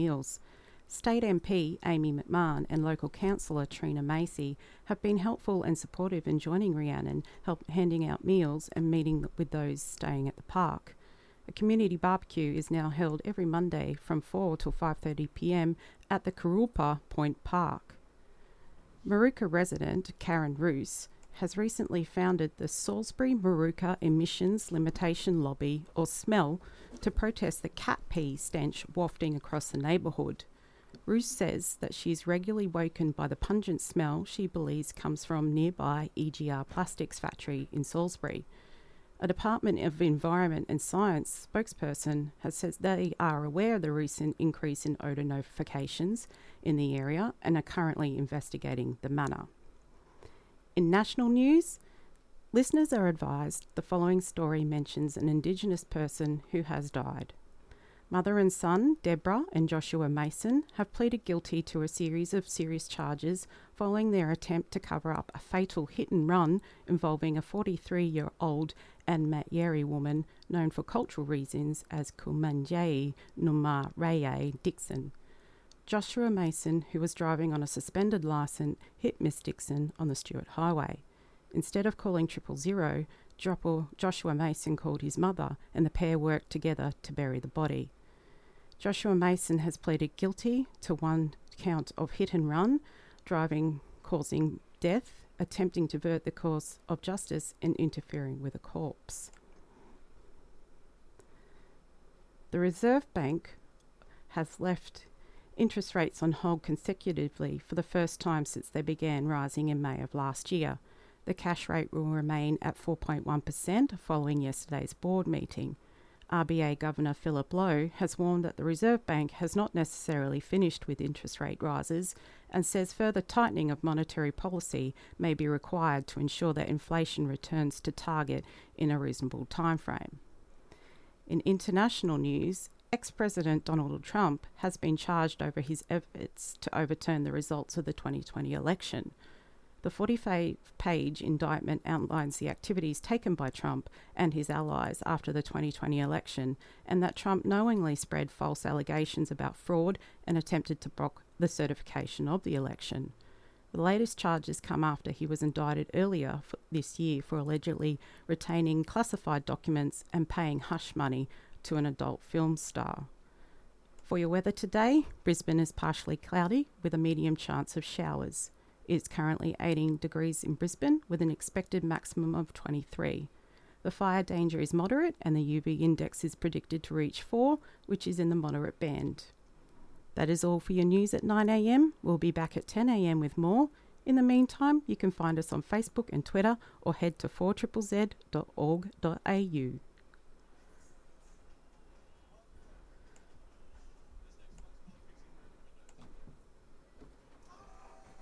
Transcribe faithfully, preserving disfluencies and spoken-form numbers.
meals. State M P Amy McMahon and local councillor Trina Macy have been helpful and supportive in joining Rhiannon, help handing out meals and meeting with those staying at the park. A community barbecue is now held every Monday from four till five thirty p m at the Kurilpa Point Park. Moorooka resident Karen Roos has recently founded the Salisbury Moorooka Emissions Limitation Lobby, or SMEL, to protest the cat pee stench wafting across the neighbourhood. Roos says that she is regularly woken by the pungent smell she believes comes from nearby E G R Plastics factory in Salisbury. A Department of Environment and Science spokesperson has said they are aware of the recent increase in odour notifications in the area and are currently investigating the matter. In national news, listeners are advised the following story mentions an Indigenous person who has died. Mother and son, Deborah and Joshua Mason, have pleaded guilty to a series of serious charges following their attempt to cover up a fatal hit and run involving a forty-three-year-old and Matyeri woman known for cultural reasons as Kumanjayi Numa Raye Dixon. Joshua Mason, who was driving on a suspended licence, hit Miss Dixon on the Stewart Highway. Instead of calling triple zero, Joshua Mason called his mother and the pair worked together to bury the body. Joshua Mason has pleaded guilty to one count of hit and run, driving causing death, attempting to avert the course of justice and interfering with a corpse. The Reserve Bank has left interest rates on hold consecutively for the first time since they began rising in May of last year. The cash rate will remain at four point one percent following yesterday's board meeting. R B A Governor Philip Lowe has warned that the Reserve Bank has not necessarily finished with interest rate rises and says further tightening of monetary policy may be required to ensure that inflation returns to target in a reasonable timeframe. In international news, ex-President Donald Trump has been charged over his efforts to overturn the results of the twenty twenty election. The forty-five page indictment outlines the activities taken by Trump and his allies after the twenty twenty election, and that Trump knowingly spread false allegations about fraud and attempted to block the certification of the election. The latest charges come after he was indicted earlier this year for allegedly retaining classified documents and paying hush money to an adult film star. For your weather today, Brisbane is partially cloudy with a medium chance of showers. It's currently eighteen degrees in Brisbane with an expected maximum of twenty-three. The fire danger is moderate and the U V index is predicted to reach four, which is in the moderate band. That is all for your news at nine a m. We'll be back at ten a m with more. In the meantime, you can find us on Facebook and Twitter or head to four Z Z Z dot org dot a u.